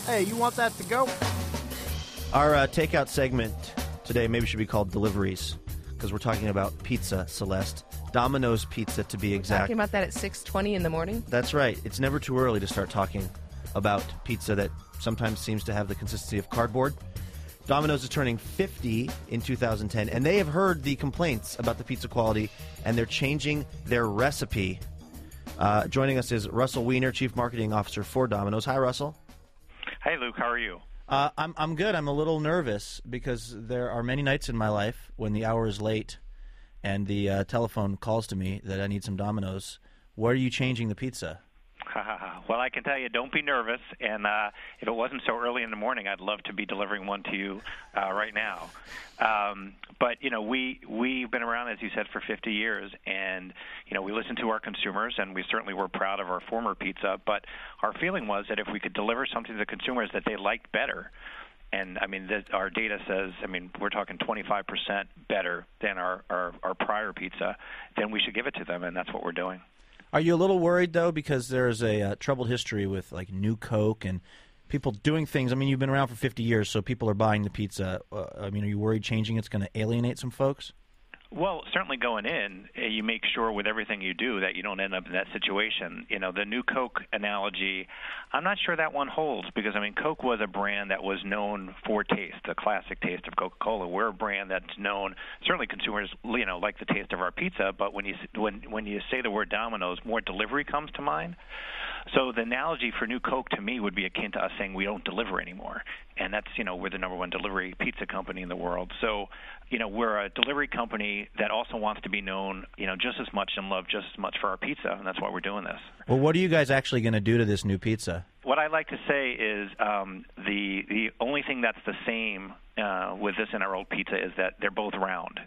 Hey, you want that to go? Our takeout segment today maybe should be called Deliveries, because we're talking about pizza, Celeste. Domino's Pizza, to be exact. Talking about that at 6:20 in the morning? That's right. It's never too early to start talking about pizza that sometimes seems to have the consistency of cardboard. Domino's is turning 50 in 2010, and they have heard the complaints about the pizza quality, and they're changing their recipe. Joining us is Russell Weiner, Chief Marketing Officer for Domino's. Hi, Russell. Hey, Luke. How are you? I'm good. I'm a little nervous because there are many nights in my life when the hour is late and the telephone calls to me that I need some Domino's. Where are you changing the pizza? Well, I can tell you, don't be nervous. And if it wasn't so early in the morning, I'd love to be delivering one to you right now. But, you know, we've been around, as you said, for 50 years. And, you know, we listen to our consumers, and we certainly were proud of our former pizza. But our feeling was that if we could deliver something to the consumers that they liked better, and, I mean, our data says, I mean, we're talking 25% better than our prior pizza, then we should give it to them, and that's what we're doing. Are you a little worried, though, because there's a troubled history with, like, New Coke and people doing things? I mean, you've been around for 50 years, so people are buying the pizza. I mean, are you worried changing it's going to alienate some folks? Well, certainly going in, you make sure with everything you do that you don't end up in that situation. You know, the New Coke analogy, I'm not sure that one holds because, I mean, Coke was a brand that was known for taste, the classic taste of Coca-Cola. We're a brand that's known, certainly consumers, you know, like the taste of our pizza, but when you say the word Domino's, more delivery comes to mind. So the analogy for New Coke to me would be akin to us saying we don't deliver anymore. And that's, you know, we're the number one delivery pizza company in the world. So, you know, we're a delivery company that also wants to be known, you know, just as much and loved just as much for our pizza, and that's why we're doing this. Well, what are you guys actually going to do to this new pizza? What I like to say is the only thing that's the same with this and our old pizza is that they're both round.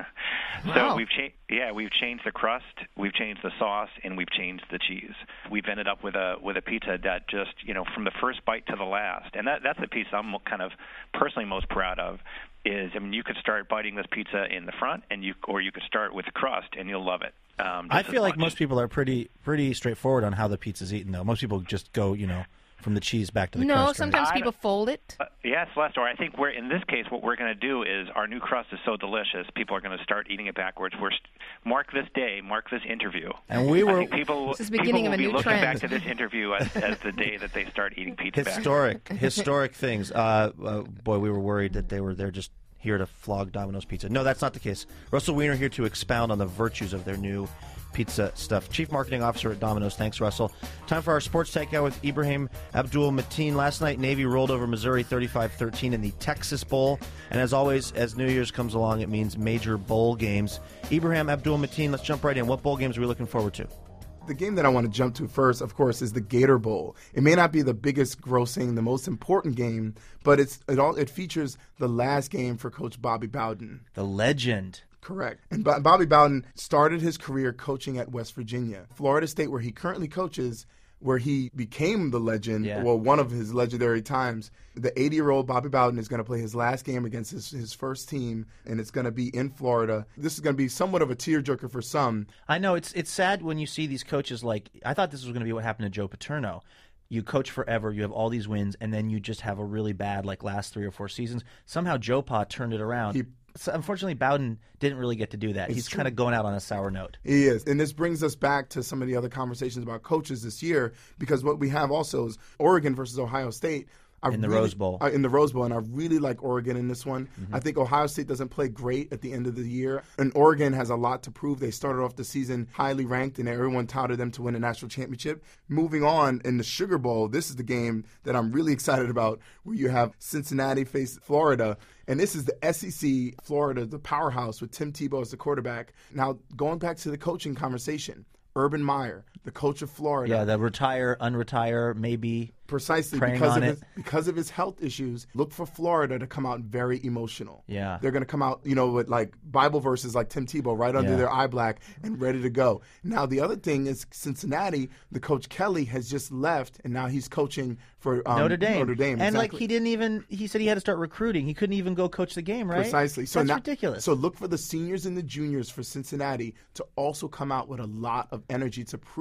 Wow. So we've changed the crust, we've changed the sauce, and we've changed the cheese. We've ended up with a pizza that just, you know, from the first bite to the last, and that's the piece I'm kind of personally most proud of. Is, I mean, you could start biting this pizza in the front, or you could start with the crust, and you'll love it. I feel like most people are pretty straightforward on how the pizza's eaten, though. Most people just go, you know, from the cheese back to the crust. No, sometimes people fold it. Yes, Lester. I think in this case, what we're going to do is our new crust is so delicious, people are going to start eating it backwards. Mark this day, mark this interview. And we were. This is the beginning of a new looking trend. back to this interview as the day that they start eating pizza backwards. Historic things. Boy, we were worried that they're just here to flog Domino's Pizza. No, that's not the case. Russell Weiner here to expound on the virtues of their new pizza stuff. Chief Marketing Officer at Domino's. Thanks, Russell. Time for our sports takeout with Ibrahim Abdul-Mateen. Last night, Navy rolled over Missouri 35-13 in the Texas Bowl. And as always, as New Year's comes along, it means major bowl games. Ibrahim Abdul-Mateen, let's jump right in. What bowl games are we looking forward to? The game that I want to jump to first, of course, is the Gator Bowl. It may not be the biggest grossing, the most important game, but it features the last game for Coach Bobby Bowden. The legend. Correct. And Bobby Bowden started his career coaching at West Virginia. Florida State, where he currently coaches, where he became the legend, well, one of his legendary times. The 80-year-old Bobby Bowden is going to play his last game against his first team, and it's going to be in Florida. This is going to be somewhat of a tearjerker for some. I know. It's sad when you see these coaches like – I thought this was going to be what happened to Joe Paterno. You coach forever, you have all these wins, and then you just have a really bad, like, last 3 or 4 seasons. Somehow Joe Pa turned it around. So unfortunately, Bowden didn't really get to do that. He's kind of going out on a sour note. He is. And this brings us back to some of the other conversations about coaches this year, because what we have also is Oregon versus Ohio State. In the Rose Bowl. In the Rose Bowl, and I really like Oregon in this one. Mm-hmm. I think Ohio State doesn't play great at the end of the year, and Oregon has a lot to prove. They started off the season highly ranked, and everyone touted them to win a national championship. Moving on, in the Sugar Bowl, this is the game that I'm really excited about, where you have Cincinnati face Florida. And this is the SEC, Florida, the powerhouse with Tim Tebow as the quarterback. Now, going back to the coaching conversation, Urban Meyer, the coach of Florida. Yeah, the retire, unretire, maybe. Precisely because of his health issues, look for Florida to come out very emotional. Yeah. They're going to come out, with like Bible verses like Tim Tebow right under their eye black and ready to go. Now, the other thing is Cincinnati, the coach Kelly has just left, and now he's coaching for Notre Dame. And exactly. he said he had to start recruiting. He couldn't even go coach the game, right? Precisely. So that's ridiculous. So look for the seniors and the juniors for Cincinnati to also come out with a lot of energy to prove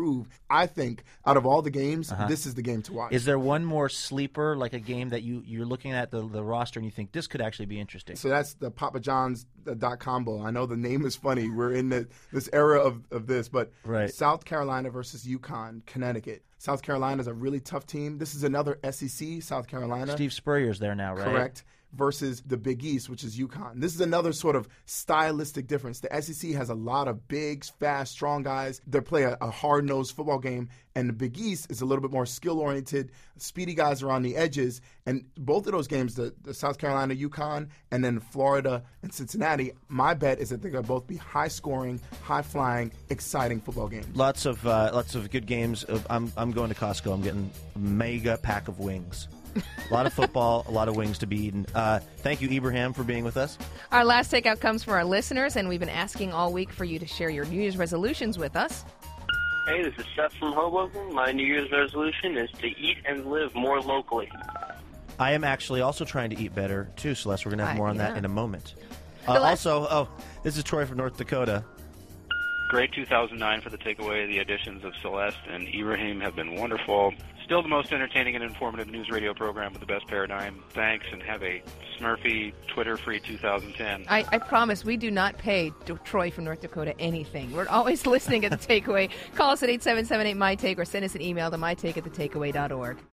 improve. I think out of all the games, this is the game to watch. Is there one more sleeper, like a game that you're looking at the roster and you think this could actually be interesting? So that's the Papa John's .combo. I know the name is funny. We're in this era of this, but South Carolina versus UConn, Connecticut. South Carolina is a really tough team. This is another SEC, South Carolina. Steve Spurrier's there now, right? Correct. Versus the Big East, which is UConn. This is another sort of stylistic difference. The SEC has a lot of big, fast, strong guys. They play a hard-nosed football game, and the Big East is a little bit more skill-oriented, speedy guys around the edges. And both of those games, the South Carolina, UConn, and then Florida and Cincinnati, my bet is that they're going to both be high-scoring, high-flying, exciting football games. Lots of good games. I'm going to Costco. I'm getting a mega pack of wings. A lot of football, a lot of wings to be eaten. Thank you, Ibrahim, for being with us. Our last takeout comes from our listeners, and we've been asking all week for you to share your New Year's resolutions with us. Hey, this is Seth from Hoboken. My New Year's resolution is to eat and live more locally. I am actually also trying to eat better, too, Celeste. We're going to have more on that in a moment. This is Troy from North Dakota. Great 2009 for the takeaway. The additions of Celeste and Ibrahim have been wonderful. Still the most entertaining and informative news radio program with the best paradigm. Thanks, and have a Smurfy, Twitter-free 2010. I promise we do not pay Troy from North Dakota anything. We're always listening at The Takeaway. Call us at 877-8MY-TAKE or send us an email to mytake@thetakeaway.org.